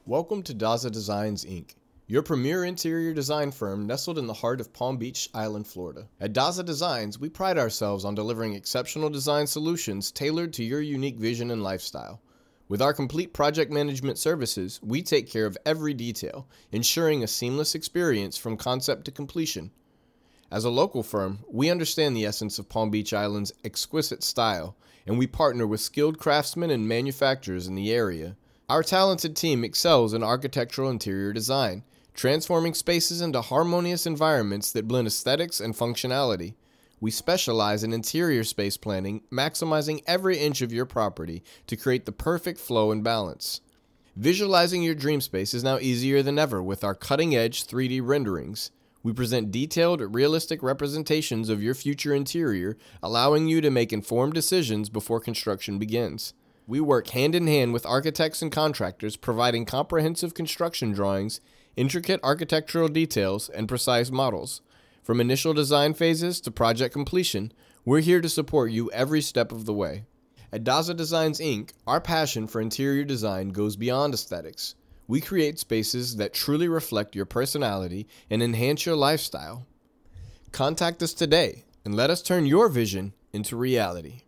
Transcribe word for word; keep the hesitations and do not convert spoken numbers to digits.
Welcome to Daza Designs, Incorporated, your premier interior design firm nestled in the heart of Palm Beach Island, Florida. At Daza Designs, we pride ourselves on delivering exceptional design solutions tailored to your unique vision and lifestyle. With our complete project management services, we take care of every detail, ensuring a seamless experience from concept to completion. As a local firm, we understand the essence of Palm Beach Island's exquisite style, and we partner with skilled craftsmen and manufacturers in the area. Our talented team excels in architectural interior design, transforming spaces into harmonious environments that blend aesthetics and functionality. We specialize in interior space planning, maximizing every inch of your property to create the perfect flow and balance. Visualizing your dream space is now easier than ever with our cutting-edge three D renderings. We present detailed, realistic representations of your future interior, allowing you to make informed decisions before construction begins. We work hand-in-hand with architects and contractors, providing comprehensive construction drawings, intricate architectural details, and precise models. From initial design phases to project completion, we're here to support you every step of the way. At Daza Designs, Incorporated, our passion for interior design goes beyond aesthetics. We create spaces that truly reflect your personality and enhance your lifestyle. Contact us today and let us turn your vision into reality.